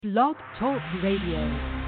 Blog Talk Radio.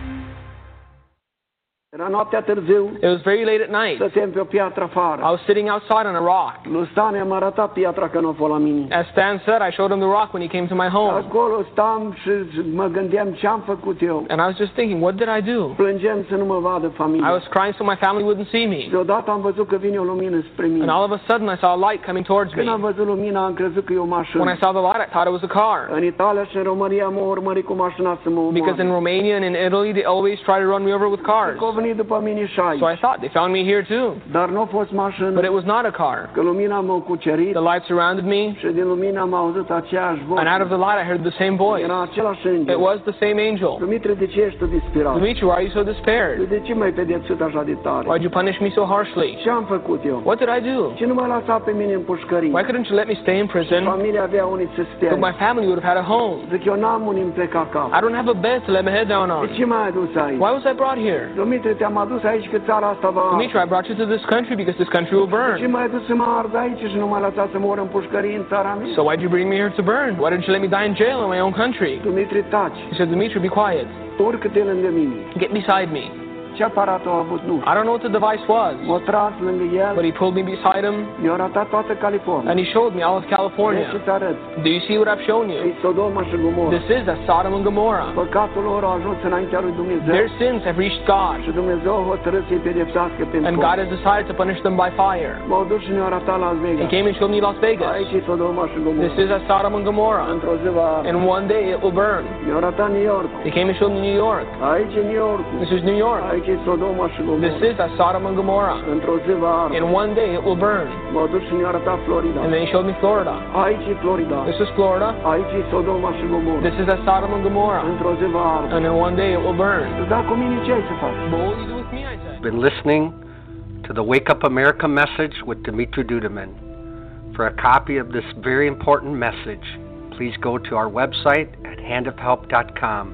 Era noaptea târziu, It was very late at night. stăteam pe o piatră afară. I was sitting outside on a rock. Lui Stan i-am arătat piatra că nu a fost la mine. As Stan said, I showed him the rock when he came to my home. Acolo stam și mă gândeam ce am făcut eu. And I was just thinking, what did I do? Plângeam să nu mă vadă I familia. was crying so my family wouldn't see me. Deodată am văzut că vine o lumină spre And mine. all of a sudden, I saw a light coming towards me. Când am văzut lumina, am crezut că e o When I mașină. saw the light, I thought it was a car. În Italia și în România m-au urmărit cu mașina să mă Because in omoare. Romania and in Italy, they always try to run me over with cars. Că au venit după mine și aici. So I thought they found me here too. Dar nu a fost But mașină. it was not a car. Că lumina m-a cucerit The light surrounded me, și din lumina am auzit aceeași voce. and out of the light, I heard the same voice. Era același It înger. was the same angel. Dumitru, de ce ești tu disperat? Dimitri, why are you so despaired? De ce m-ai pedepsit așa de tare? Why'd you punish me so harshly? Ce am făcut eu? What did I do? Ce nu m-a lăsat pe mine în pușcărie? Why couldn't you let me stay in prison? Familia avea unii să stea. But my family would have had a home. Zic, eu n-am unii îmi pleca cap. I don't have a bed to let my head down De on. ce m-ai adus aici? Why was I brought here? Dumitru, te-am adus aici că țara asta va... Dimitri, I brought you to this country because this country will Ce burn. m-ai adus să mă ard aici și nu m-ai lăsat să mor în pușcărie în țara mea? So why'd you bring me here to burn? Why didn't you let me die in jail in my own country? Dumitru, taci. He said, Dimitri, be quiet. Urcă-te lângă mine. Get beside me. Ce aparat a avut? Nu. I don't know what the device was, M-a tras lângă el, but he pulled me beside him mi-a arătat toată California. and he showed me all of Vrei California. să-ți arăt? Do you see what I've shown E you? Sodoma și Gomorra. This is a Sodom and Gomorrah. Păcatul lor a ajuns înaintea lui Dumnezeu. Their sins have reached God, Și Dumnezeu a hotărât să-i pedepsească pentru and God has decided to punish them by fire. M-au dus și ne-au arătat Las He Vegas. came and showed me Las Vegas. Aici e Sodoma și This Gomorra. is a Sodom and Gomorrah. Într-o zi va arde. And one day it will burn. Mi-au arătat New York. He came and showed me New York. Aici e New York. This is New York. Aici e Sodoma și This Gomorra. is a Sodom and Gomorrah. Într-o zi va arde. In one day it will burn. M-au dus și ne-au arătat Florida. And then he showed me Florida. Aici e Florida. This is Florida. Aici e Sodoma și Gomorra. This is a Sodom and Gomorrah. Într-o zi va arde. And in one day it will burn. Dar cu mine ce ai să faci? But what will you do with me, I said? Been listening to the Wake Up America message with Dimitri Duduman. For a copy of this very important message, please go to our website at handofhelp.com.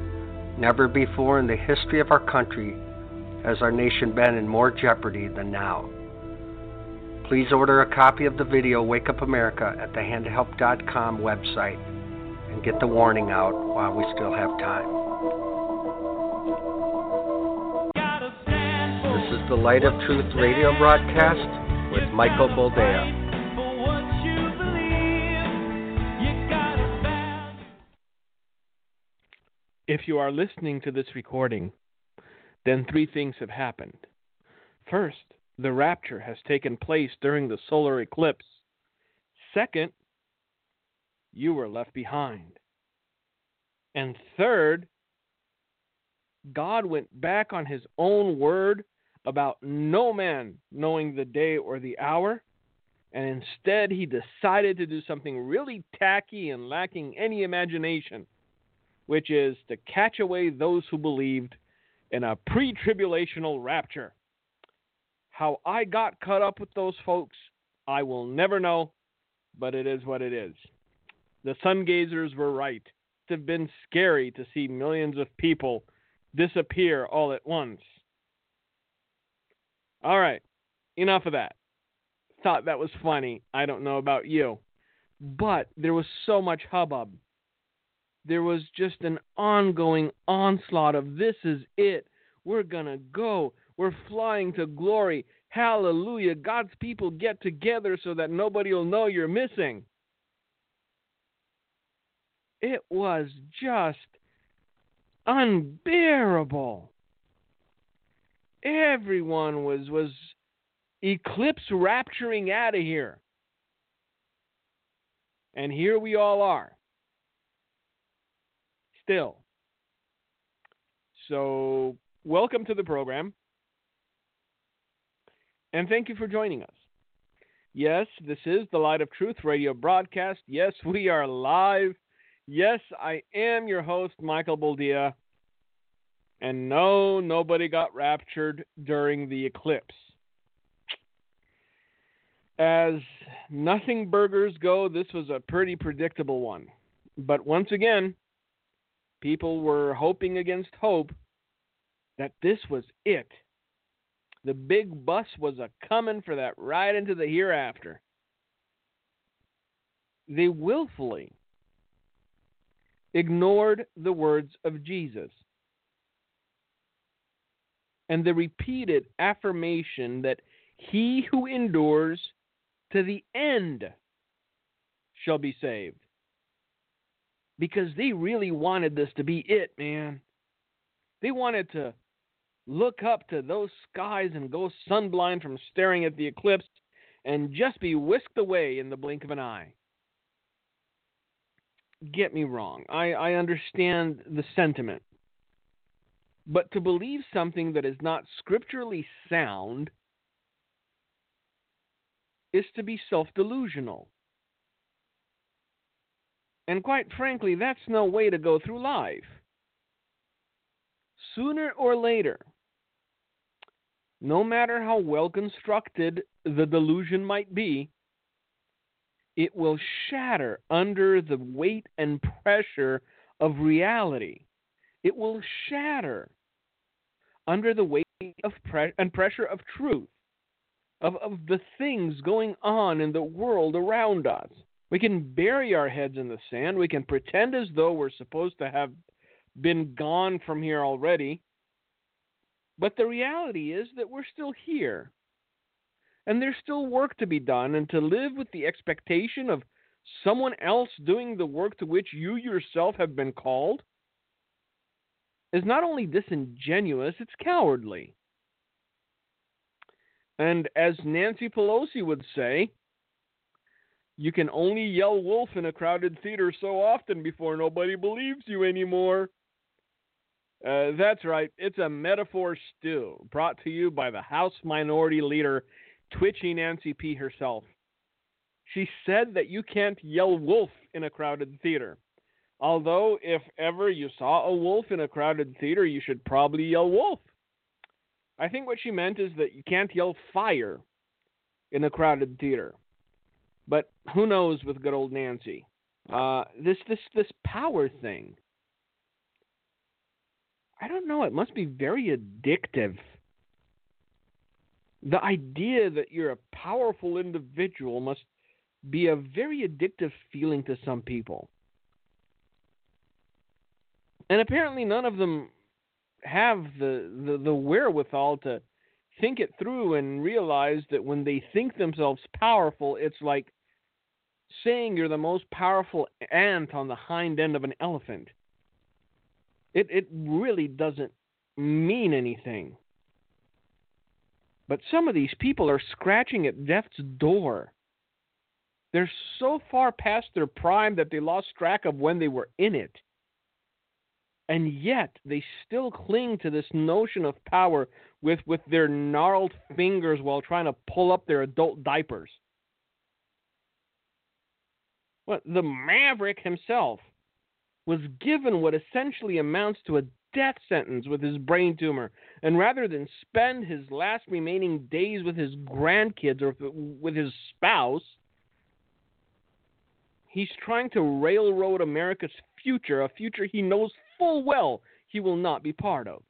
Never before in the history of our country has our nation been in more jeopardy than now. Please order a copy of the video Wake Up America at the handofhelp.com website and get the warning out while we still have time. This is the Light of Truth radio broadcast with Michael Boldea. If you are listening to this recording, then three things have happened. First, the rapture has taken place during the solar eclipse. Second, you were left behind. And third, God went back on his own word about no man knowing the day or the hour, and instead he decided to do something really tacky and lacking any imagination, which is to catch away those who believed in a pre-tribulational rapture. How I got caught up with those folks, I will never know, but it is what it is. The sun gazers were right. It would have been scary to see millions of people disappear all at once. All right, enough of that. Thought that was funny. I don't know about you. But there was so much hubbub. There was just an ongoing onslaught of this is it. We're going to go. We're flying to glory. Hallelujah. God's people get together so that nobody will know you're missing. It was just unbearable. Everyone was eclipse rapturing out of here. And here we all are. Still. So, welcome to the program. And thank you for joining us. Yes, this is the Light of Truth radio broadcast. Yes, we are live. Yes, I am your host, Michael Boldea. And no, nobody got raptured during the eclipse. As nothing burgers go, this was a pretty predictable one. But once again, people were hoping against hope that this was it. The big bus was a-coming for that ride into the hereafter. They willfully ignored the words of Jesus and the repeated affirmation that he who endures to the end shall be saved. Because they really wanted this to be it, man. They wanted to look up to those skies and go sunblind from staring at the eclipse and just be whisked away in the blink of an eye. Get me wrong. I understand the sentiment. But to believe something that is not scripturally sound is to be self-delusional. And quite frankly, that's no way to go through life. Sooner or later, no matter how well constructed the delusion might be, it will shatter under the weight and pressure of reality. It will shatter under the weight of and pressure of truth, of the things going on in the world around us. We can bury our heads in the sand. We can pretend as though we're supposed to have been gone from here already. But the reality is that we're still here. And there's still work to be done, and to live with the expectation of someone else doing the work to which you yourself have been called is not only disingenuous, it's cowardly. And as Nancy Pelosi would say, you can only yell wolf in a crowded theater so often before nobody believes you anymore. That's right. It's a metaphor stew, brought to you by the House Minority Leader, Twitchy Nancy P. herself. She said that you can't yell wolf in a crowded theater. Although, if ever you saw a wolf in a crowded theater, you should probably yell wolf. I think what she meant is that you can't yell fire in a crowded theater. But who knows with good old Nancy? This power thing. I don't know. It must be very addictive. The idea that you're a powerful individual must be a very addictive feeling to some people. And apparently none of them have the wherewithal to think it through and realize that when they think themselves powerful, it's like saying you're the most powerful ant on the hind end of an elephant. It really doesn't mean anything. But some of these people are scratching at death's door. They're so far past their prime that they lost track of when they were in it. And yet, they still cling to this notion of power with their gnarled fingers while trying to pull up their adult diapers. Well, the Maverick himself was given what essentially amounts to a death sentence with his brain tumor. And rather than spend his last remaining days with his grandkids or with his spouse, he's trying to railroad America's future, a future he knows full well he will not be part of.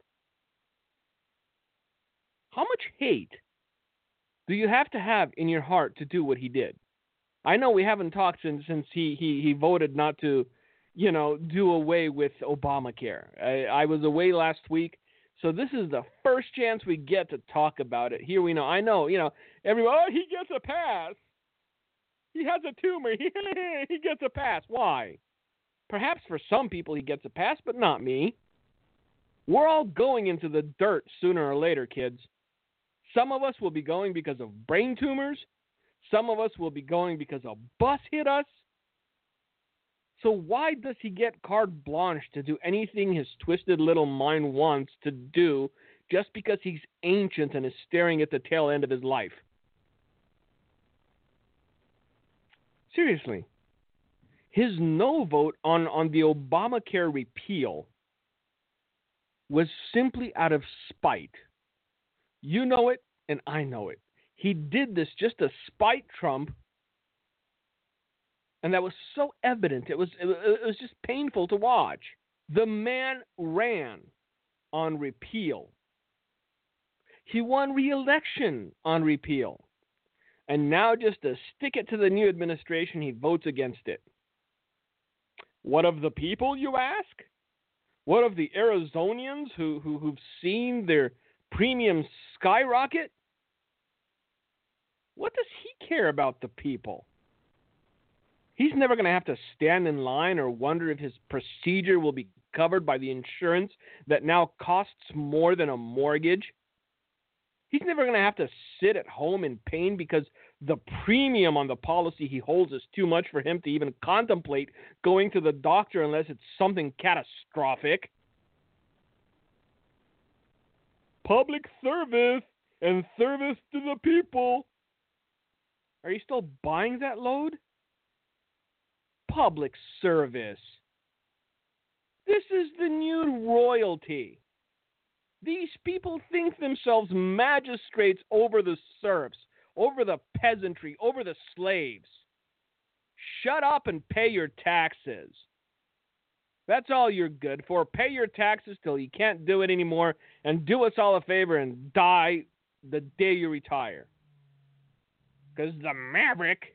How much hate do you have to have in your heart to do what he did? I know we haven't talked since he voted not to, do away with Obamacare. I was away last week, so this is the first chance we get to talk about it. Here we know. I know, everyone, he gets a pass. He has a tumor. He gets a pass. Why? Perhaps for some people he gets a pass, but not me. We're all going into the dirt sooner or later, kids. Some of us will be going because of brain tumors. Some of us will be going because a bus hit us. So why does he get carte blanche to do anything his twisted little mind wants to do just because he's ancient and is staring at the tail end of his life? Seriously. His no vote on the Obamacare repeal was simply out of spite. You know it, and I know it. He did this just to spite Trump, and that was so evident. It was just painful to watch. The man ran on repeal. He won re-election on repeal. And now just to stick it to the new administration, he votes against it. What of the people, you ask? What of the Arizonians who've seen their premiums skyrocket? What does he care about the people? He's never going to have to stand in line or wonder if his procedure will be covered by the insurance that now costs more than a mortgage. He's never going to have to sit at home in pain because the premium on the policy he holds is too much for him to even contemplate going to the doctor unless it's something catastrophic. Public service and service to the people. Are you still buying that load? Public service. This is the new royalty. These people think themselves magistrates over the serfs, over the peasantry, over the slaves. Shut up and pay your taxes. That's all you're good for. Pay your taxes till you can't do it anymore, and do us all a favor and die the day you retire. Because the Maverick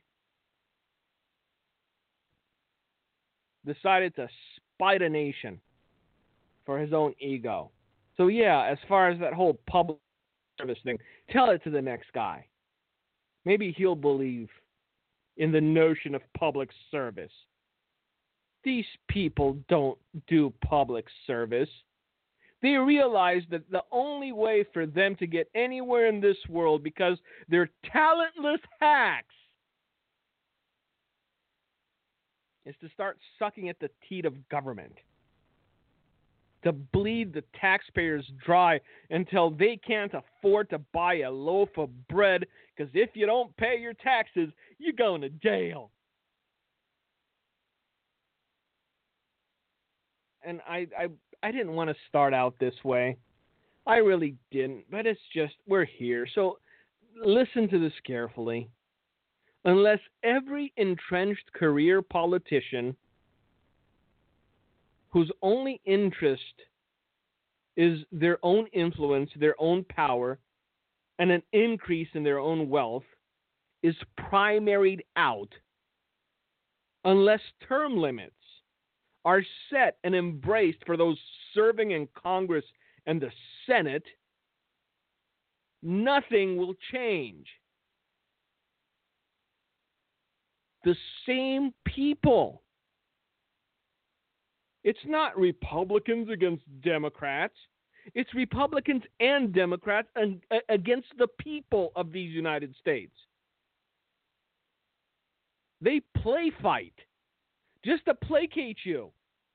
decided to spite a nation for his own ego. So yeah, as far as that whole public service thing, tell it to the next guy. Maybe he'll believe in the notion of public service. These people don't do public service. They realize that the only way for them to get anywhere in this world, because they're talentless hacks, is to start sucking at the teat of government, to bleed the taxpayers dry until they can't afford to buy a loaf of bread, because if you don't pay your taxes, you're going to jail. And I didn't want to start out this way. I really didn't, but it's just, we're here. So listen to this carefully. Unless every entrenched career politician whose only interest is their own influence, their own power, and an increase in their own wealth is primaried out, unless term limits are set and embraced for those serving in Congress and the Senate, nothing will change. The same people. It's not Republicans against Democrats. It's Republicans and Democrats against the people of these United States. They play fight just to placate you.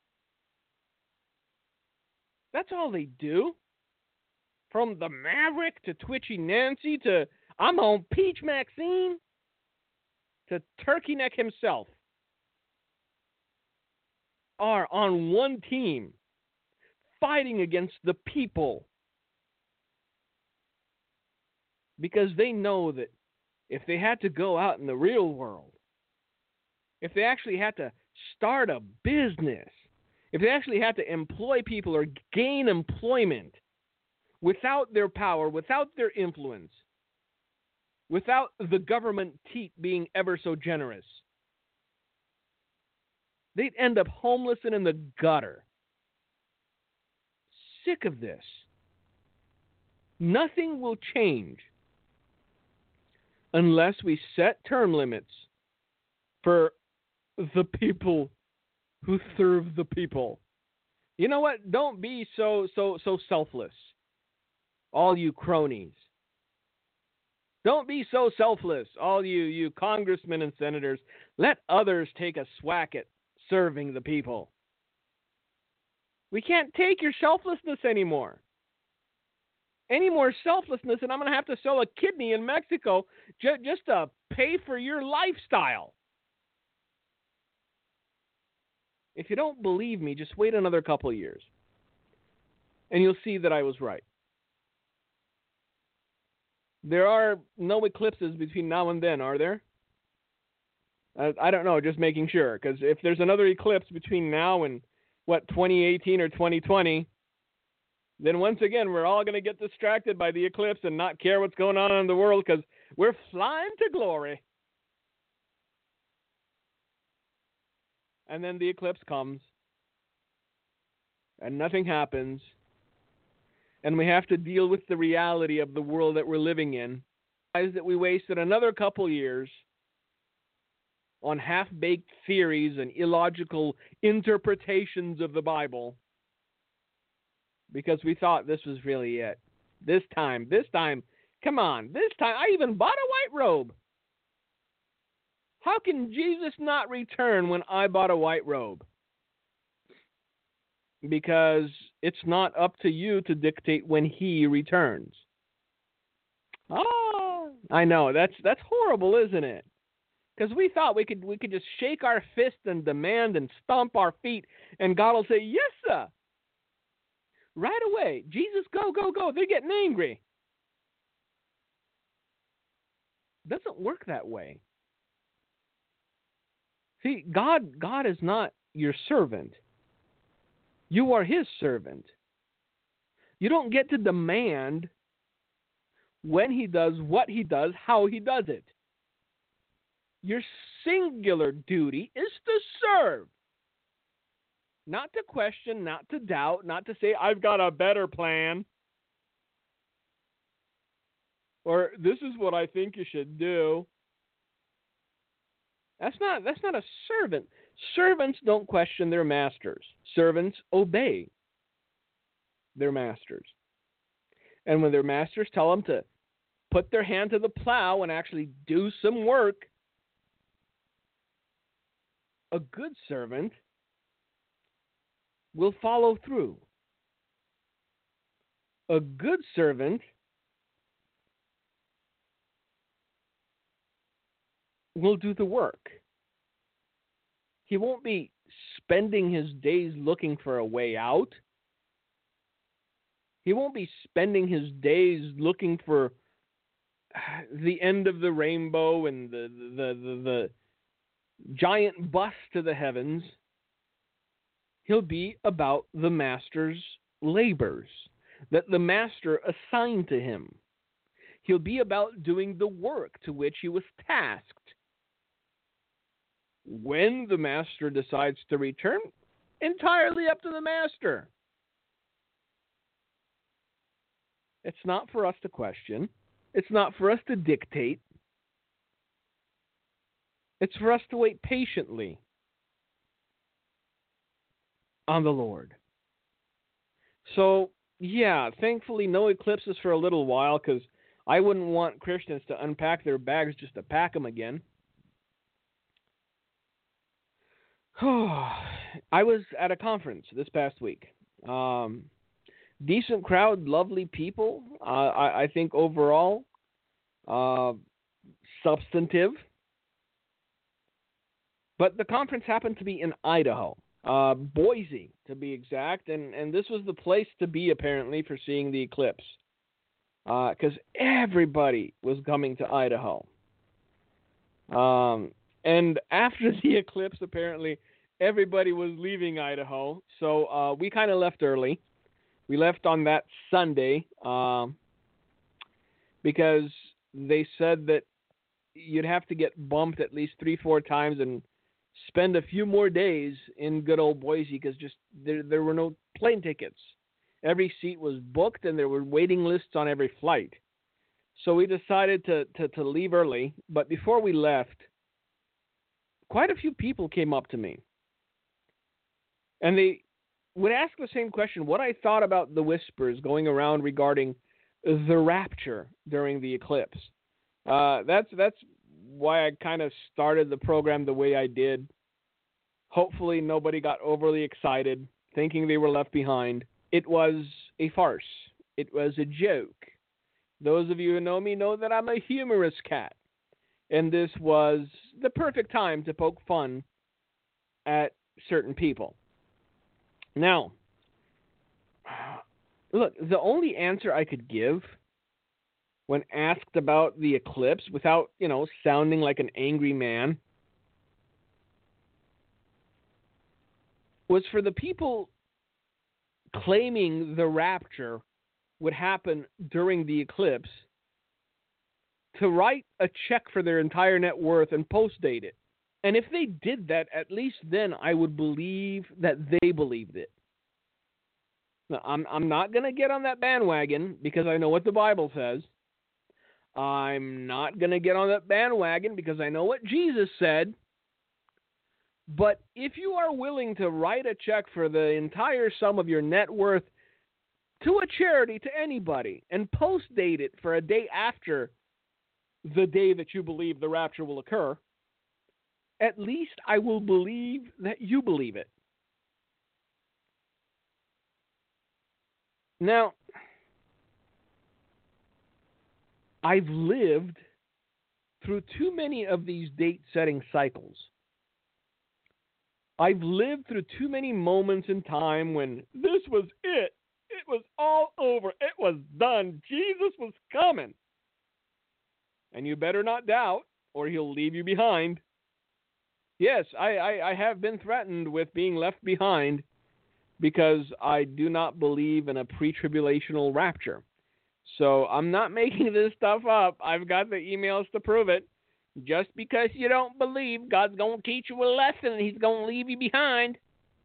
That's all they do. From the Maverick to Twitchy Nancy to I'm on Peach Maxine to Turkey Neck himself are on one team fighting against the people, because they know that if they had to go out in the real world, if they actually had to start a business, if they actually had to employ people or gain employment without their power, without their influence, without the government teat being ever so generous, they'd end up homeless and in the gutter. Sick of this. Nothing will change unless we set term limits for the people who serve the people. You know what? Don't be so selfless, all you cronies. Don't be so selfless, all you congressmen and senators. Let others take a swack at serving the people. We can't take your selflessness anymore. Any more selflessness, and I'm going to have to sell a kidney in Mexico just to pay for your lifestyle. If you don't believe me, just wait another couple of years, and you'll see that I was right. There are no eclipses between now and then, are there? I don't know, just making sure, because if there's another eclipse between now and, 2018 or 2020, then once again, we're all going to get distracted by the eclipse and not care what's going on in the world, because we're flying to glory. And then the eclipse comes, and nothing happens, and we have to deal with the reality of the world that we're living in. Is that we wasted another couple years on half-baked theories and illogical interpretations of the Bible because we thought this was really it. This time, come on, this time, I even bought a white robe. How can Jesus not return when I bought a white robe? Because it's not up to you to dictate when he returns. Oh, I know, that's horrible, isn't it? Because we thought we could just shake our fist and demand and stomp our feet, and God will say, yes, sir. Right away. Jesus, go, go, go. They're getting angry. It doesn't work that way. See, God is not your servant. You are his servant. You don't get to demand when he does, what he does, how he does it. Your singular duty is to serve. Not to question, not to doubt, not to say, I've got a better plan. Or this is what I think you should do. That's not a servant. Servants don't question their masters. Servants obey their masters. And when their masters tell them to put their hand to the plow and actually do some work, a good servant will follow through. A good servant will do the work. He won't be spending his days looking for a way out. He won't be spending his days looking for the end of the rainbow and the giant bus to the heavens. He'll be about the master's labors that the master assigned to him. He'll be about doing the work to which he was tasked. When the master decides to return, entirely up to the master. It's not for us to question. It's not for us to dictate. It's for us to wait patiently on the Lord. So, yeah, thankfully no eclipses for a little while, because I wouldn't want Christians to unpack their bags just to pack them again. I was at a conference this past week. Decent crowd, lovely people. I think overall, substantive. But the conference happened to be in Idaho, Boise to be exact, and this was the place to be apparently for seeing the eclipse, because everybody was coming to Idaho. And after the eclipse, apparently, everybody was leaving Idaho, so we kind of left early. We left on that Sunday because they said that you'd have to get bumped at least 3-4 times and spend a few more days in good old Boise because just there were no plane tickets. Every seat was booked and there were waiting lists on every flight. So we decided to leave early, but before we left, quite a few people came up to me. And they would ask the same question, what I thought about the whispers going around regarding the rapture during the eclipse. That's why I kind of started the program the way I did. Hopefully nobody got overly excited, thinking they were left behind. It was a farce. It was a joke. Those of you who know me know that I'm a humorous cat. And this was the perfect time to poke fun at certain people. Now, look, the only answer I could give when asked about the eclipse without, sounding like an angry man was for the people claiming the rapture would happen during the eclipse to write a check for their entire net worth and post-date it And if they did that, at least then I would believe that they believed it. Now, I'm not going to get on that bandwagon because I know what the Bible says. I'm not going to get on that bandwagon because I know what Jesus said. But if you are willing to write a check for the entire sum of your net worth to a charity, to anybody, and post-date it for a day after the day that you believe the rapture will occur, at least I will believe that you believe it. Now, I've lived through too many of these date-setting cycles. I've lived through too many moments in time when this was it. It was all over. It was done. Jesus was coming. And you better not doubt, or he'll leave you behind. Yes, I have been threatened with being left behind because I do not believe in a pre-tribulational rapture. So I'm not making this stuff up. I've got the emails to prove it. Just because you don't believe, God's going to teach you a lesson and he's going to leave you behind.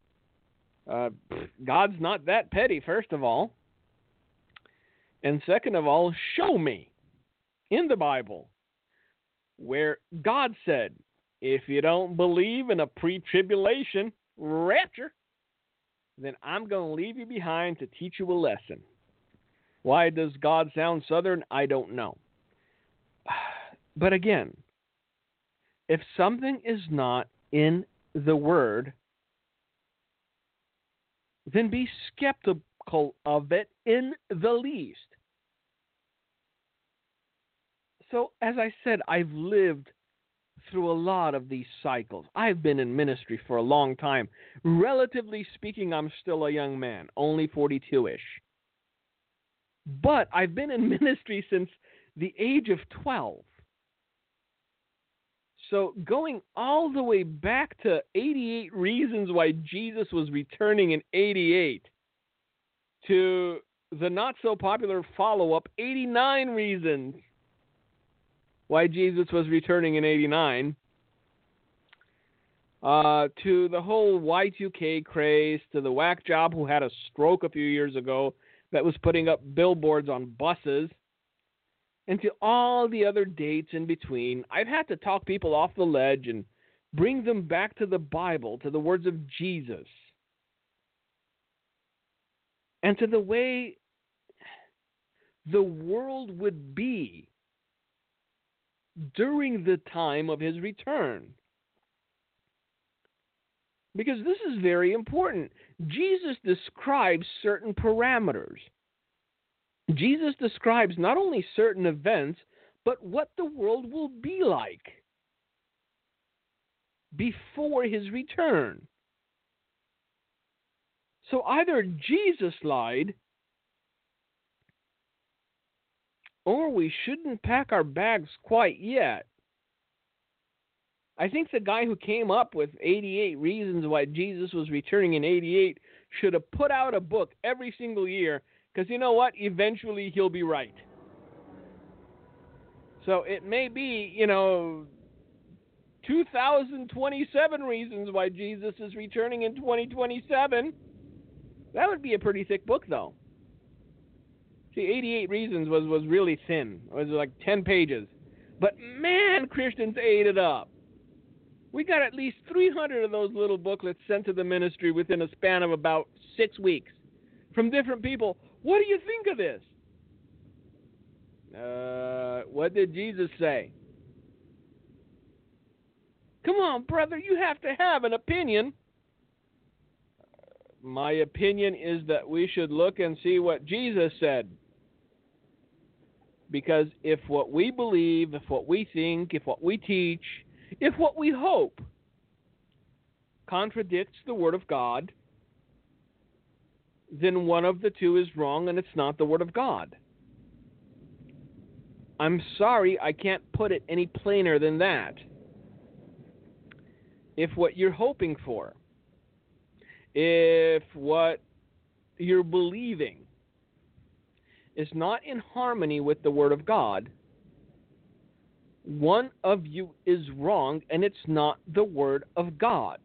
God's not that petty, first of all. And second of all, show me in the Bible where God said, if you don't believe in a pre-tribulation rapture, then I'm going to leave you behind to teach you a lesson. Why does God sound Southern? I don't know. But again, if something is not in the Word, then be skeptical of it in the least. So, as I said, I've lived through a lot of these cycles. I've been in ministry for a long time. Relatively speaking, I'm still a young man, only 42-ish. But I've been in ministry since the age of 12. So going all the way back to 88 Reasons Why Jesus Was Returning in 88 to the not-so-popular follow-up, 89 Reasons Why Jesus Was Returning in 89, to the whole Y2K craze, to the whack job who had a stroke a few years ago that was putting up billboards on buses, and to all the other dates in between. I've had to talk people off the ledge and bring them back to the Bible, to the words of Jesus, and to the way the world would be during the time of his return. Because this is very important. Jesus describes certain parameters. Jesus describes not only certain events, but what the world will be like before his return. So either Jesus lied, or we shouldn't pack our bags quite yet. I think the guy who came up with 88 Reasons Why Jesus Was Returning in 88 should have put out a book every single year, because you know what? Eventually he'll be right. So it may be, 2027 Reasons Why Jesus is Returning in 2027. That would be a pretty thick book, though. See, 88 Reasons was really thin. It was like 10 pages. But man, Christians ate it up. We got at least 300 of those little booklets sent to the ministry within a span of about 6 weeks from different people. What do you think of this? What did Jesus say? Come on, brother, you have to have an opinion. My opinion is that we should look and see what Jesus said. Because if what we believe, if what we think, if what we teach, if what we hope contradicts the Word of God, then one of the two is wrong and it's not the Word of God. I'm sorry, I can't put it any plainer than that. If what you're hoping for, if what you're believing is not in harmony with the Word of God, one of you is wrong and it's not the Word of God.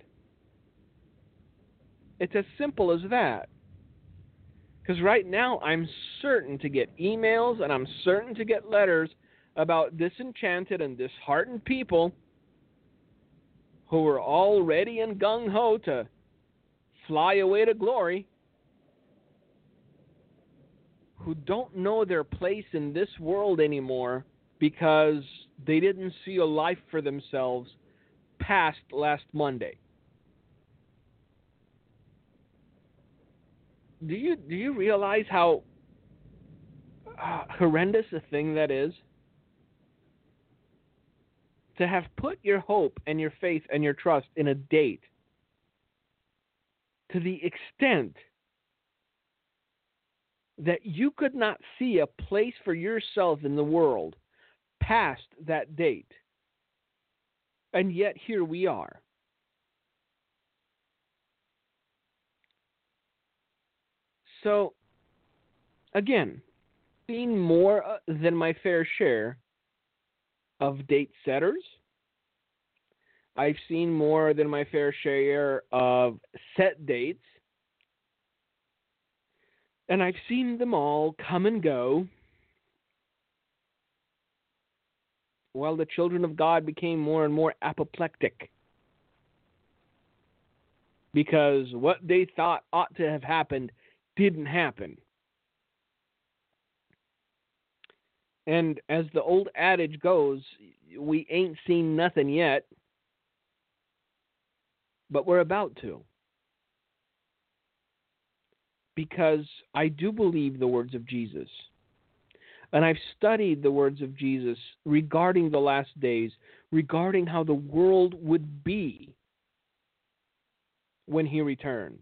It's as simple as that. Because right now I'm certain to get emails and I'm certain to get letters about disenchanted and disheartened people who are all ready and gung-ho to fly away to glory, who don't know their place in this world anymore because they didn't see a life for themselves past last Monday. Do you realize how horrendous a thing that is? To have put your hope and your faith and your trust in a date to the extent that you could not see a place for yourself in the world past that date. And yet here we are. So, again, seen more than my fair share of date setters. I've seen more than my fair share of set dates. And I've seen them all come and go while the children of God became more and more apoplectic. Because what they thought ought to have happened didn't happen. And as the old adage goes, we ain't seen nothing yet, but we're about to. Because I do believe the words of Jesus. And I've studied the words of Jesus regarding the last days, regarding how the world would be when he returned.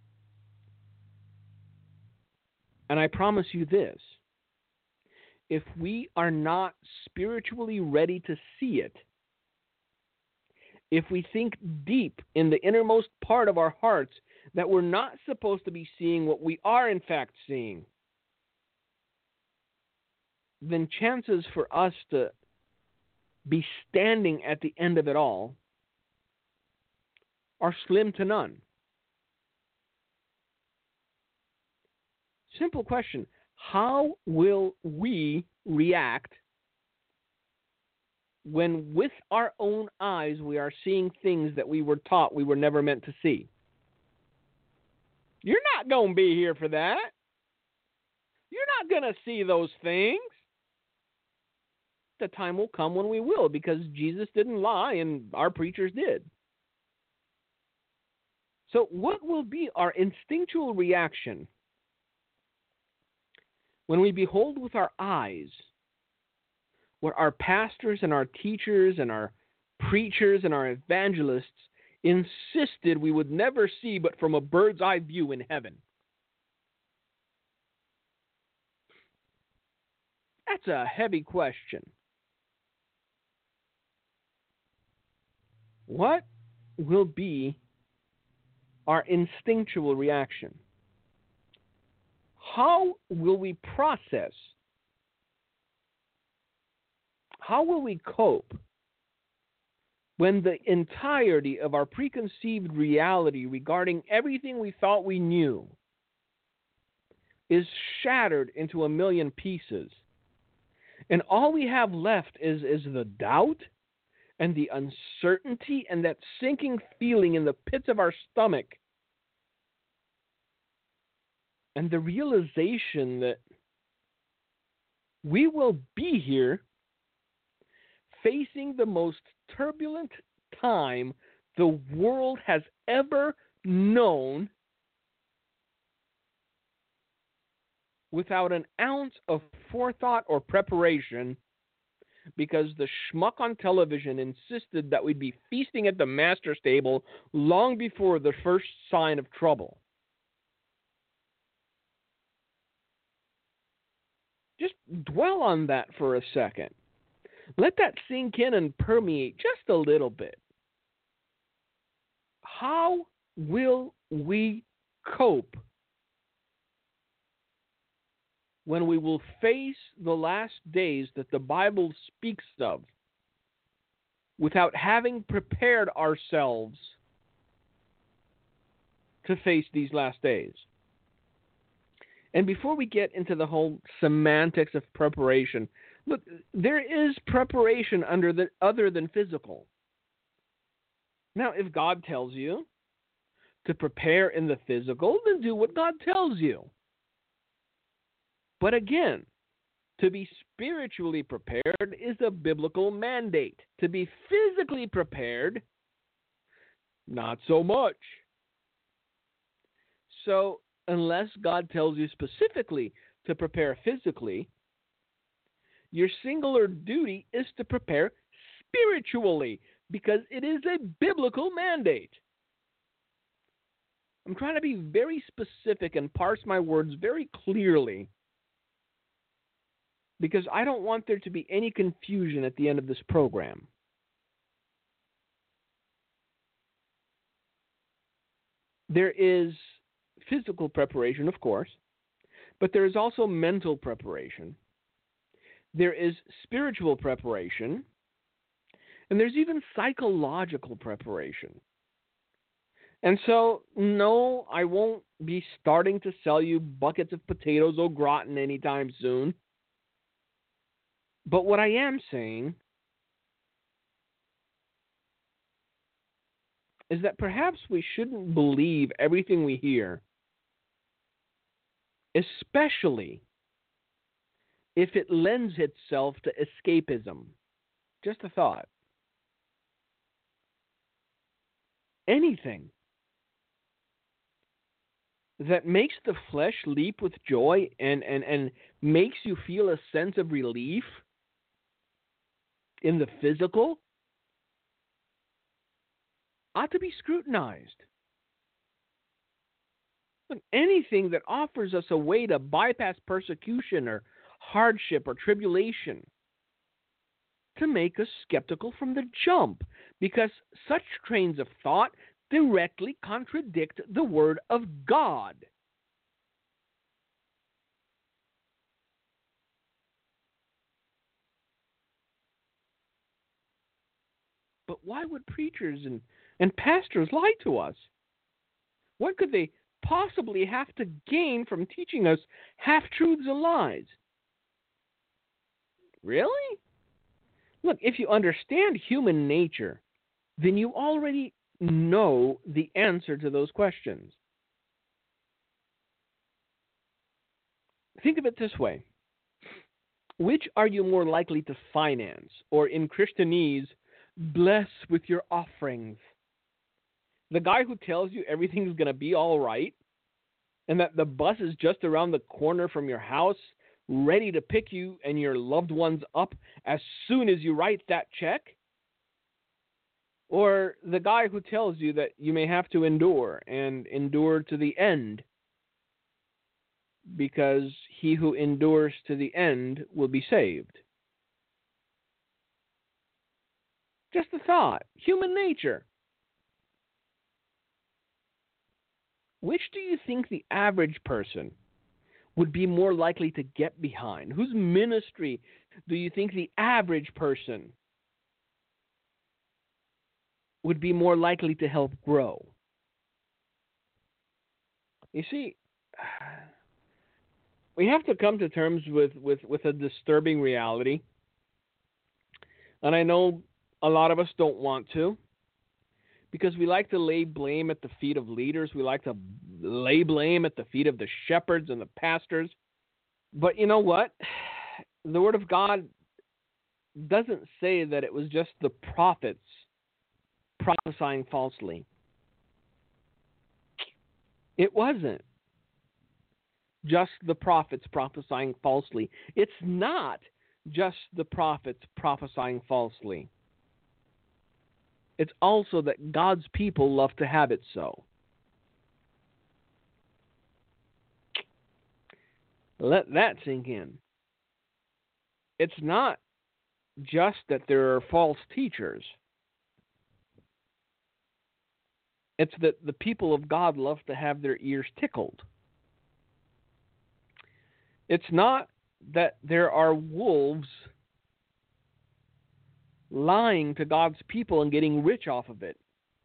And I promise you this, if we are not spiritually ready to see it, if we think deep in the innermost part of our hearts that we're not supposed to be seeing what we are in fact seeing, then chances for us to be standing at the end of it all are slim to none. Simple question. How will we react when with our own eyes we are seeing things that we were taught we were never meant to see? You're not going to be here for that. You're not going to see those things. The time will come when we will, because Jesus didn't lie and our preachers did. So what will be our instinctual reaction when we behold with our eyes what our pastors and our teachers and our preachers and our evangelists insisted we would never see but from a bird's eye view in heaven? That's a heavy question. What will be our instinctual reaction? How will we process? How will we cope when the entirety of our preconceived reality regarding everything we thought we knew is shattered into a million pieces, and all we have left is the doubt and the uncertainty and that sinking feeling in the pits of our stomach, and the realization that we will be here facing the most turbulent time the world has ever known, without an ounce of forethought or preparation, because the schmuck on television insisted that we'd be feasting at the master's table long before the first sign of trouble. Just dwell on that for a second. Let that sink in and permeate just a little bit. How will we cope when we will face the last days that the Bible speaks of without having prepared ourselves to face these last days. And before we get into the whole semantics of preparation, look, there is preparation other than physical. Now, if God tells you to prepare in the physical, then do what God tells you. But again, to be spiritually prepared is a biblical mandate. To be physically prepared, not so much. So, unless God tells you specifically to prepare physically, your singular duty is to prepare spiritually, because it is a biblical mandate. I'm trying to be very specific and parse my words very clearly, because I don't want there to be any confusion at the end of this program. There is physical preparation, of course, but there is also mental preparation. There is spiritual preparation, and there's even psychological preparation. And so, no, I won't be starting to sell you buckets of potatoes au gratin anytime soon. But what I am saying is that perhaps we shouldn't believe everything we hear, especially if it lends itself to escapism. Just a thought. Anything that makes the flesh leap with joy and makes you feel a sense of relief in the physical ought to be scrutinized. Anything that offers us a way to bypass persecution or hardship or tribulation to make us skeptical from the jump, because such trains of thought directly contradict the Word of God. But why would preachers and pastors lie to us? What could they possibly have to gain from teaching us half-truths and lies? Really? Look, if you understand human nature, then you already know the answer to those questions. Think of it this way. Which are you more likely to finance, or in Christianese, bless with your offerings? The guy who tells you everything's going to be all right, and that the bus is just around the corner from your house, ready to pick you and your loved ones up as soon as you write that check? Or the guy who tells you that you may have to endure, and endure to the end, because he who endures to the end will be saved? Just a thought. Human nature. Which do you think the average person would be more likely to get behind? Whose ministry do you think the average person would be more likely to help grow? You see, we have to come to terms with a disturbing reality. And I know a lot of us don't want to, because we like to lay blame at the feet of leaders. We like to lay blame at the feet of the shepherds and the pastors. But you know what? The Word of God doesn't say that it was just the prophets prophesying falsely. It wasn't just the prophets prophesying falsely. It's not just the prophets prophesying falsely. It's also that God's people love to have it so. Let that sink in. It's not just that there are false teachers. It's that the people of God love to have their ears tickled. It's not that there are wolves lying to God's people and getting rich off of it.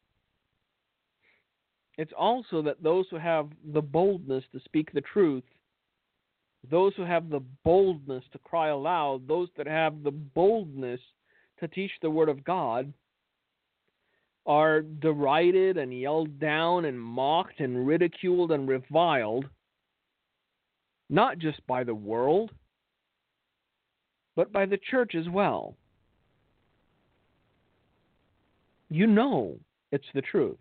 It's also that those who have the boldness to speak the truth, those who have the boldness to cry aloud, those that have the boldness to teach the Word of God, are derided and yelled down and mocked and ridiculed and reviled, not just by the world, but by the church as well. You know it's the truth.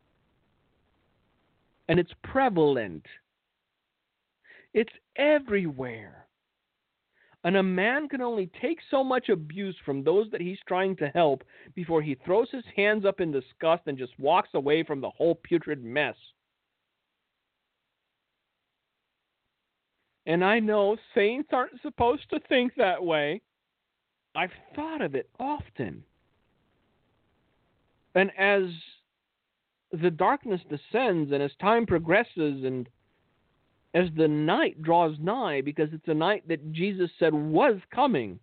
And it's prevalent. It's everywhere. And a man can only take so much abuse from those that he's trying to help before he throws his hands up in disgust and just walks away from the whole putrid mess. And I know saints aren't supposed to think that way. I've thought of it often. And as the darkness descends and as time progresses and as the night draws nigh, because it's a night that Jesus said was coming,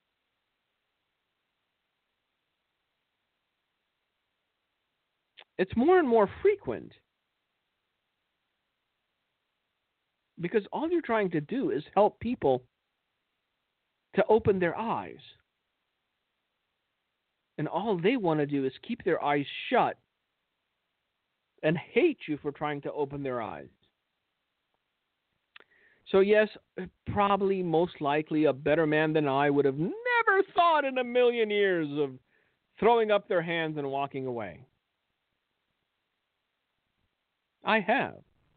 it's more and more frequent. Because all you're trying to do is help people to open their eyes. And all they want to do is keep their eyes shut and hate you for trying to open their eyes. So yes, probably most likely a better man than I would have never thought in a million years of throwing up their hands and walking away. I have.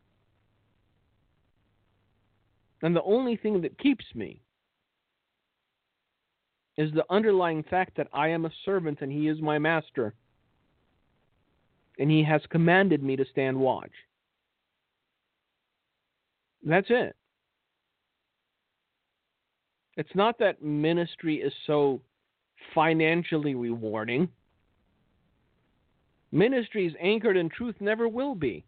And the only thing that keeps me is the underlying fact that I am a servant and he is my master. And he has commanded me to stand watch. That's it. It's not that ministry is so financially rewarding. Ministries anchored in truth never will be.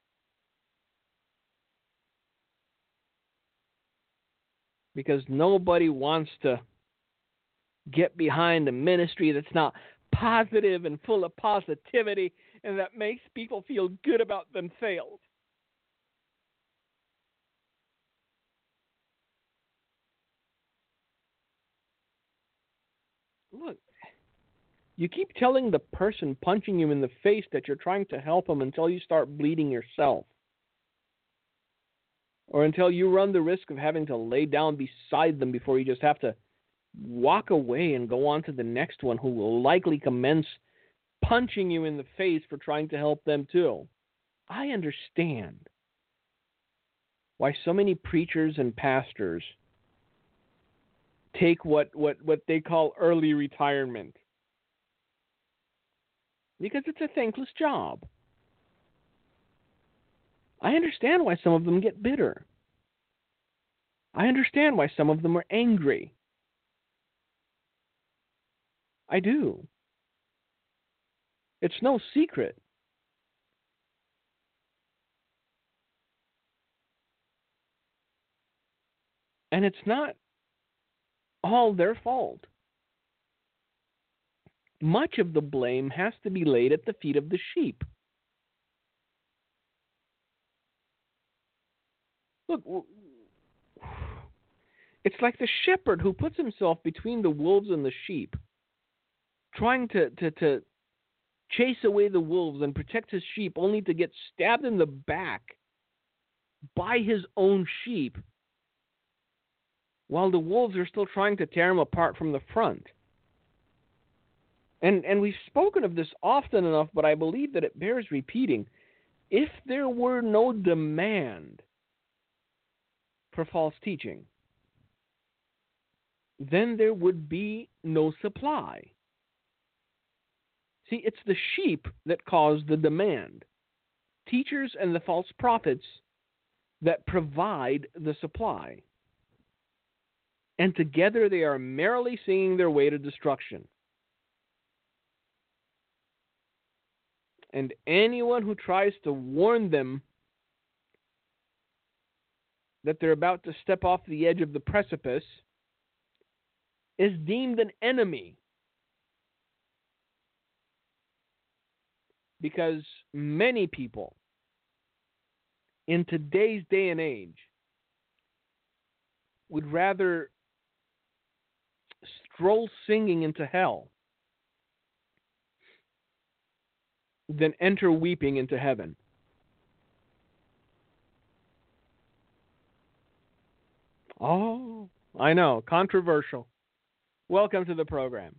Because nobody wants to get behind a ministry that's not positive and full of positivity and that makes people feel good about themselves. Look, you keep telling the person punching you in the face that you're trying to help them until you start bleeding yourself. Or until you run the risk of having to lay down beside them before you just have to walk away and go on to the next one who will likely commence punching you in the face for trying to help them too. I understand why so many preachers and pastors take what they call early retirement. Because it's a thankless job. I understand why some of them get bitter. I understand why some of them are angry. I do. It's no secret. And it's not all their fault. Much of the blame has to be laid at the feet of the sheep. Look, it's like the shepherd who puts himself between the wolves and the sheep, trying to chase away the wolves and protect his sheep, only to get stabbed in the back by his own sheep, while the wolves are still trying to tear him apart from the front. And we've spoken of this often enough, but I believe that it bears repeating. If there were no demand for false teaching, then there would be no supply. See, it's the sheep that cause the demand. Teachers and the false prophets that provide the supply. And together they are merrily singing their way to destruction. And anyone who tries to warn them that they're about to step off the edge of the precipice is deemed an enemy Because many people in today's day and age would rather stroll singing into hell than enter weeping into heaven. Oh, I know, controversial. Welcome to the program.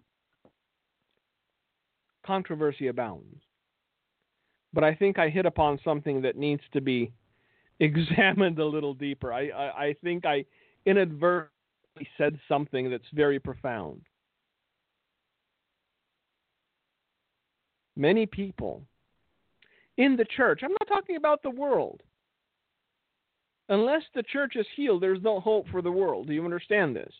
Controversy abounds. But I think I hit upon something that needs to be examined a little deeper. I think I inadvertently said something that's very profound. Many people in the church, I'm not talking about the world. Unless the church is healed, there's no hope for the world. Do you understand this?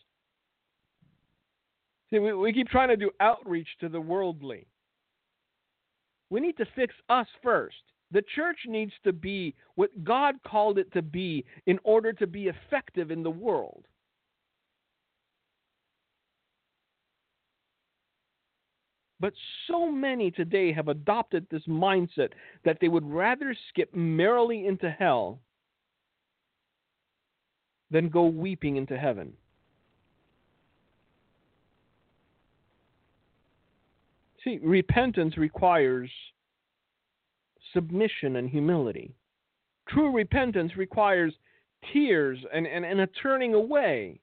See, we keep trying to do outreach to the worldly. We need to fix us first. The church needs to be what God called it to be in order to be effective in the world. But so many today have adopted this mindset that they would rather skip merrily into hell than go weeping into heaven. See, repentance requires submission and humility. True repentance requires tears and a turning away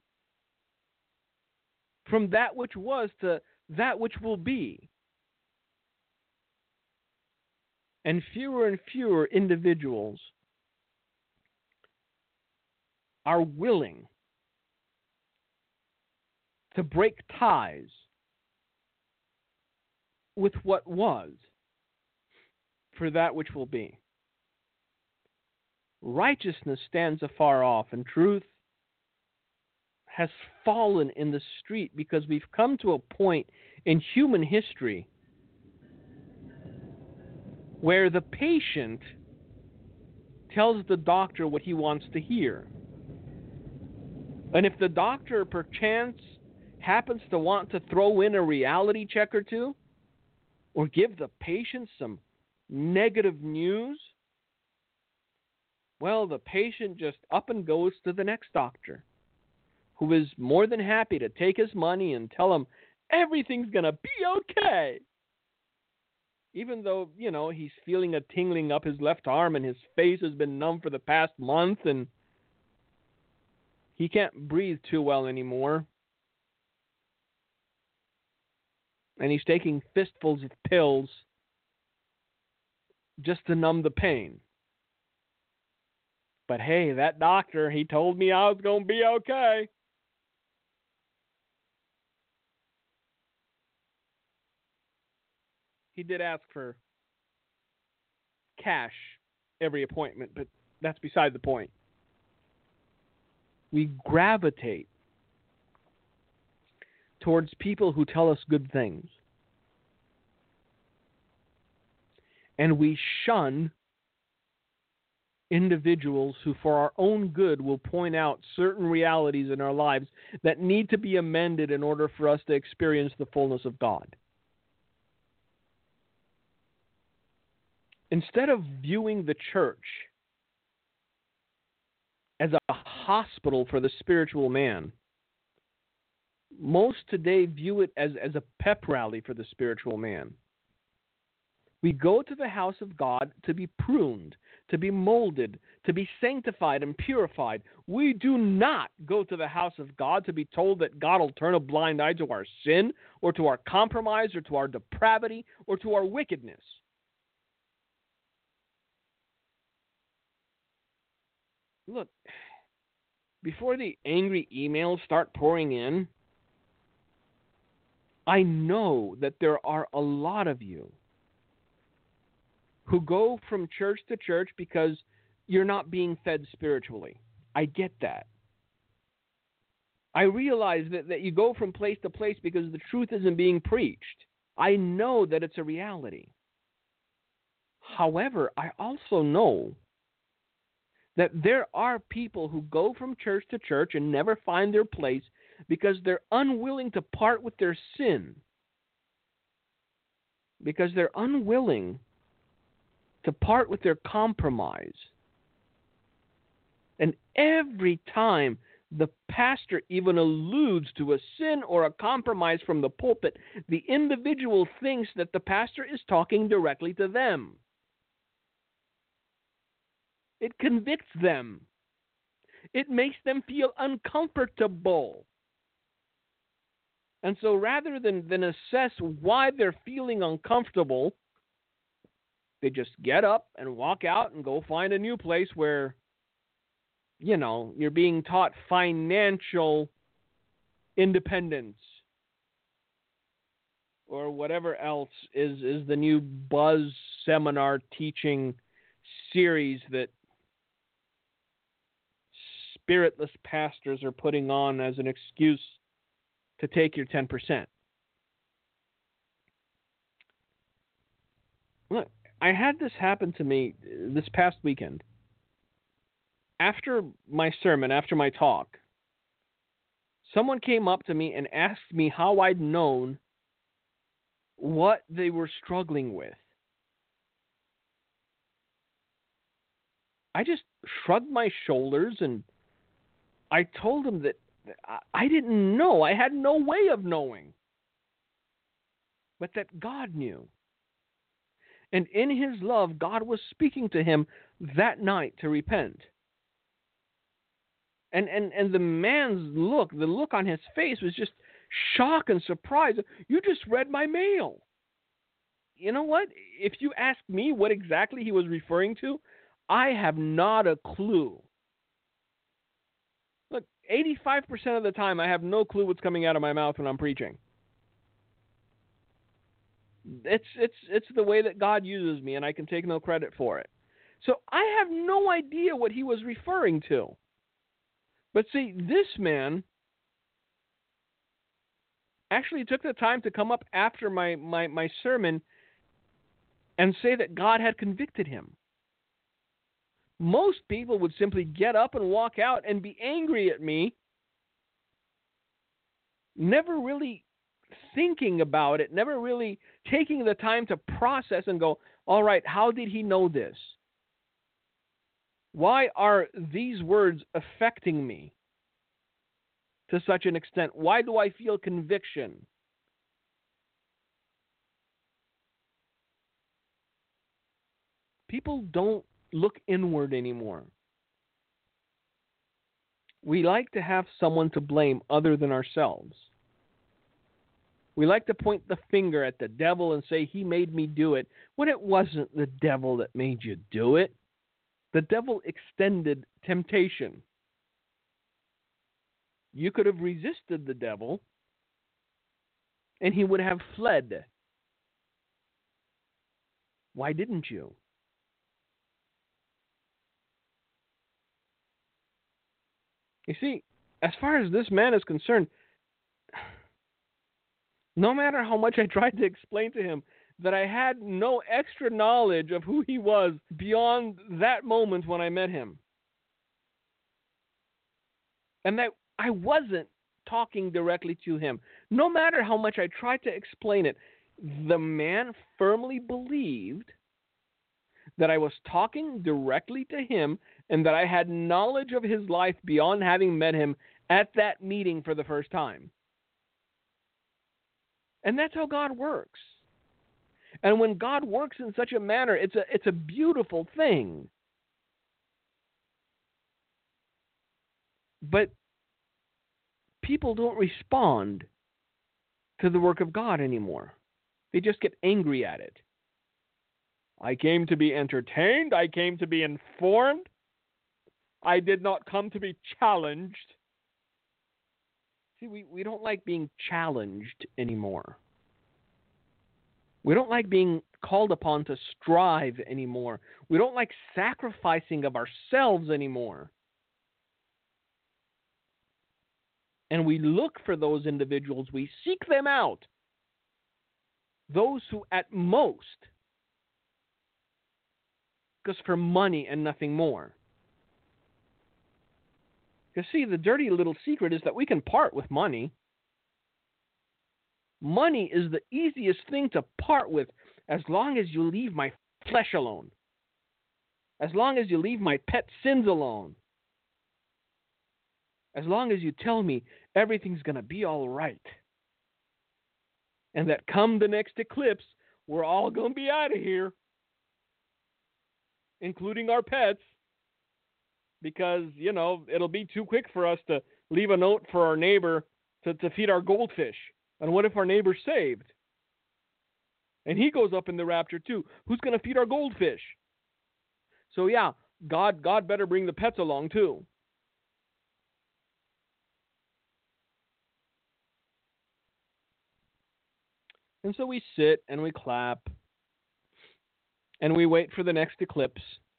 from that which was to that which will be. And fewer individuals are willing to break ties with what was for that which will be. Righteousness stands afar off, and truth has fallen in the street because we've come to a point in human history where the patient tells the doctor what he wants to hear. And if the doctor perchance happens to want to throw in a reality check or two, or give the patient some negative news, well, the patient just up and goes to the next doctor, who is more than happy to take his money and tell him everything's going to be okay. Even though, he's feeling a tingling up his left arm and his face has been numb for the past month and he can't breathe too well anymore. And he's taking fistfuls of pills just to numb the pain. But hey, that doctor, he told me I was going to be okay. He did ask for cash every appointment, but that's beside the point. We gravitate towards people who tell us good things. And we shun individuals who, for our own good, will point out certain realities in our lives that need to be amended in order for us to experience the fullness of God. Instead of viewing the church as a hospital for the spiritual man, most today view it as a pep rally for the spiritual man. We go to the house of God to be pruned, to be molded, to be sanctified and purified. We do not go to the house of God to be told that God will turn a blind eye to our sin or to our compromise or to our depravity or to our wickedness. Look, before the angry emails start pouring in, I know that there are a lot of you who go from church to church because you're not being fed spiritually. I get that. I realize that you go from place to place because the truth isn't being preached. I know that it's a reality. However, I also know that there are people who go from church to church and never find their place because they're unwilling to part with their sin. Because they're unwilling to part with their compromise. And every time the pastor even alludes to a sin or a compromise from the pulpit, the individual thinks that the pastor is talking directly to them. It convicts them. It makes them feel uncomfortable. And so rather than assess why they're feeling uncomfortable, they just get up and walk out and go find a new place where, you're being taught financial independence or whatever else is the new buzz seminar teaching series that spiritless pastors are putting on as an excuse to take your 10%. Look, I had this happen to me this past weekend. After my sermon, after my talk, someone came up to me and asked me how I'd known what they were struggling with. I just shrugged my shoulders and I told them that I didn't know. I had no way of knowing. But that God knew. And in His love, God was speaking to him that night to repent. And the man's look, the look on his face was just shock and surprise. You just read my mail. You know what? If you ask me what exactly he was referring to, I have not a clue. Look, 85% of the time I have no clue what's coming out of my mouth when I'm preaching. It's the way that God uses me, and I can take no credit for it. So I have no idea what he was referring to. But see, this man actually took the time to come up after my sermon and say that God had convicted him. Most people would simply get up and walk out and be angry at me, never really thinking about it, never really taking the time to process and go, all right, how did he know this? Why are these words affecting me to such an extent? Why do I feel conviction? People don't look inward anymore. We like to have someone to blame other than ourselves. We like to point the finger at the devil and say, he made me do it, when it wasn't the devil that made you do it. The devil extended temptation. You could have resisted the devil, and he would have fled. Why didn't you? You see, as far as this man is concerned, no matter how much I tried to explain to him that I had no extra knowledge of who he was beyond that moment when I met him, and that I wasn't talking directly to him, no matter how much I tried to explain it, the man firmly believed that I was talking directly to him and that I had knowledge of his life beyond having met him at that meeting for the first time. And that's how God works. And when God works in such a manner, it's a beautiful thing. But people don't respond to the work of God anymore. They just get angry at it. I came to be entertained. I came to be informed. I did not come to be challenged. See, we don't like being challenged anymore. We don't like being called upon to strive anymore. We don't like sacrificing of ourselves anymore. And we look for those individuals. We seek them out. Those who at most just for money and nothing more. You see, the dirty little secret is that we can part with money. Money is the easiest thing to part with as long as you leave my flesh alone. As long as you leave my pet sins alone. As long as you tell me everything's going to be all right. And that come the next eclipse, we're all going to be out of here. Including our pets. Because, it'll be too quick for us to leave a note for our neighbor to feed our goldfish. And what if our neighbor's saved? And he goes up in the rapture too. Who's going to feed our goldfish? So yeah, God better bring the pets along too. And so we sit and we clap and we wait for the next eclipse.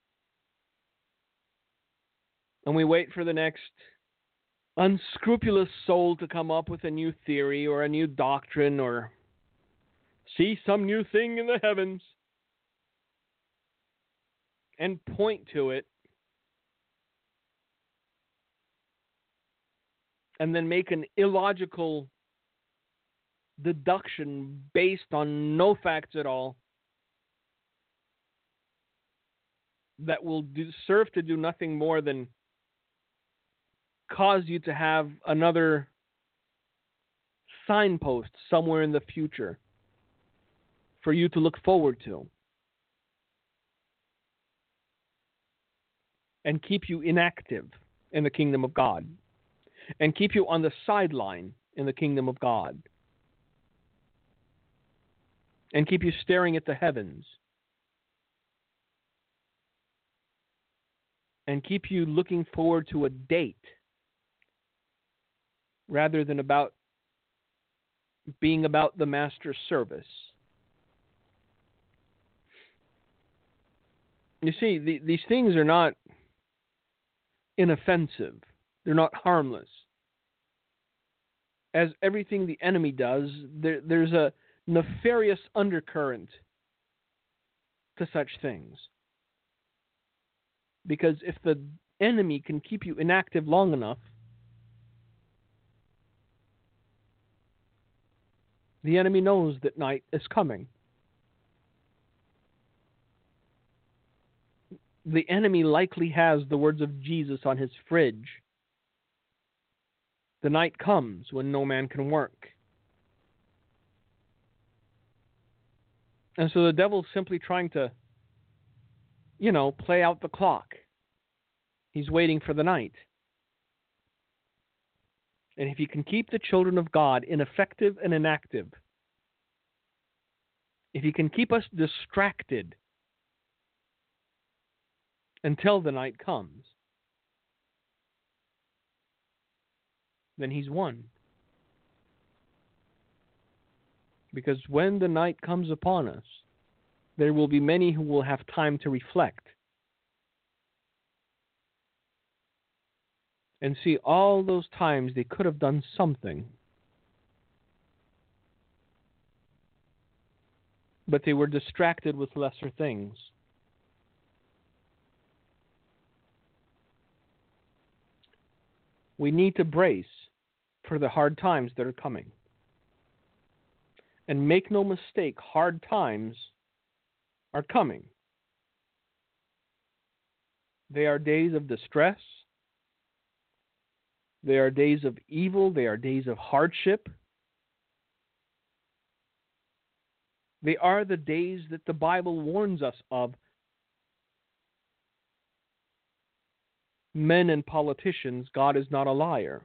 And we wait for the next unscrupulous soul to come up with a new theory or a new doctrine or see some new thing in the heavens and point to it and then make an illogical deduction based on no facts at all that will serve to do nothing more than cause you to have another signpost somewhere in the future for you to look forward to and keep you inactive in the kingdom of God and keep you on the sideline in the kingdom of God and keep you staring at the heavens and keep you looking forward to a date rather than being about the master's service. You see, these things are not inoffensive. They're not harmless. As everything the enemy does, there's a nefarious undercurrent to such things. Because if the enemy can keep you inactive long enough, the enemy knows that night is coming. The enemy likely has the words of Jesus on his fridge. The night comes when no man can work. And so the devil's simply trying to, play out the clock. He's waiting for the night. And if you can keep the children of God ineffective and inactive, if you can keep us distracted until the night comes, then he's won. Because when the night comes upon us, there will be many who will have time to reflect and see all those times they could have done something, but they were distracted with lesser things. We need to brace for the hard times that are coming. And make no mistake, hard times are coming. They are days of distress. They are days of evil. They are days of hardship. They are the days that the Bible warns us of. Men and politicians, God is not a liar.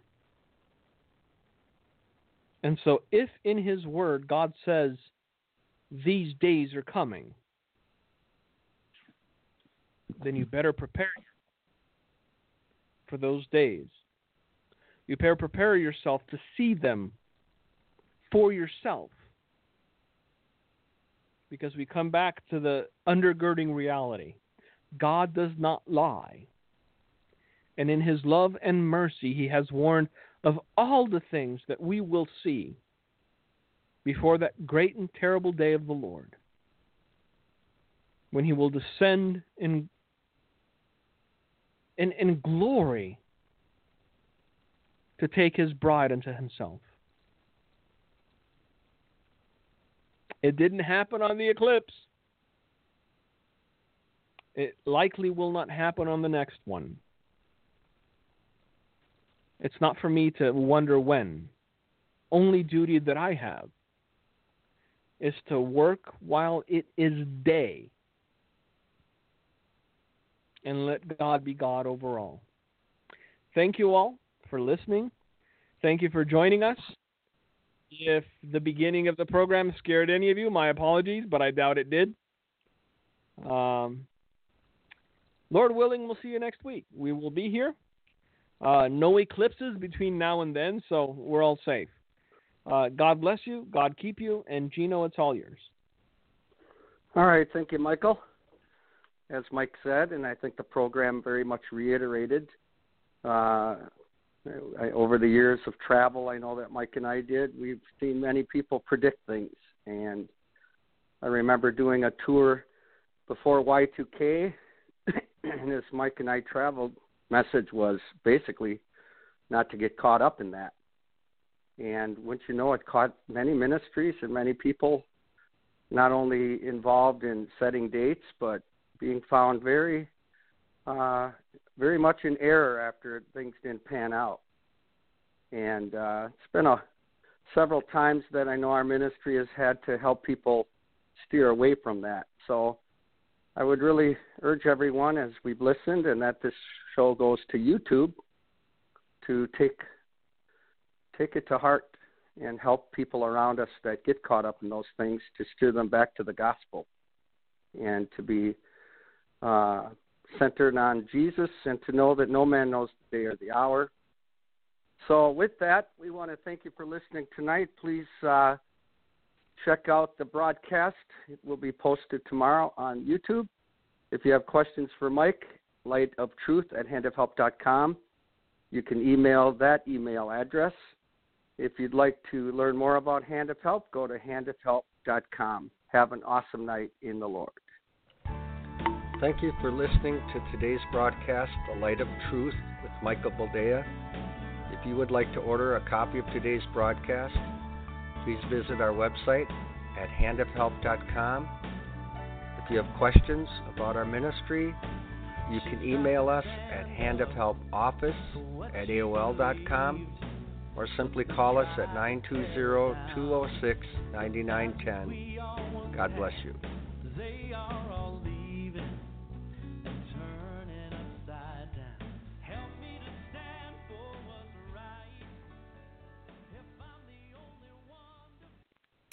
And so if in His Word God says, these days are coming, then you better prepare for those days. You better prepare yourself to see them for yourself. Because we come back to the undergirding reality. God does not lie. And in His love and mercy, He has warned of all the things that we will see before that great and terrible day of the Lord, when He will descend in glory to take His bride unto Himself. It didn't happen on the eclipse. It likely will not happen on the next one. It's not for me to wonder when. Only duty that I have is to work while it is day and let God be God over all. Thank you all for listening. Thank you for joining us. If the beginning of the program scared any of you, my apologies, but I doubt it did. Lord willing, we'll see you next week. We will be here. No eclipses between now and then, so we're all safe. God bless you. God keep you. And Gino, it's all yours. All right. Thank you, Michael. As Mike said, and I think the program very much reiterated, over the years of travel, I know that Mike and I did, we've seen many people predict things. And I remember doing a tour before Y2K, and as Mike and I traveled, message was basically not to get caught up in that. And once you know, it caught many ministries and many people not only involved in setting dates, but being found very much in error after things didn't pan out. And it's been several times that I know our ministry has had to help people steer away from that. So I would really urge everyone, as we've listened and that this show goes to YouTube, to take it to heart and help people around us that get caught up in those things to steer them back to the gospel and to be centered on Jesus and to know that no man knows the day or the hour. So with that, we want to thank you for listening tonight. Please check out the broadcast. It will be posted tomorrow on YouTube. If you have questions for Mike, lightoftruth@handofhelp.com. You can email that email address. If you'd like to learn more about Hand of Help, go to handofhelp.com. Have an awesome night in the Lord. Thank you for listening to today's broadcast, The Light of Truth, with Michael Boldea. If you would like to order a copy of today's broadcast, please visit our website at handofhelp.com. If you have questions about our ministry, you can email us at handofhelpoffice@aol.com or simply call us at 920-206-9910. God bless you.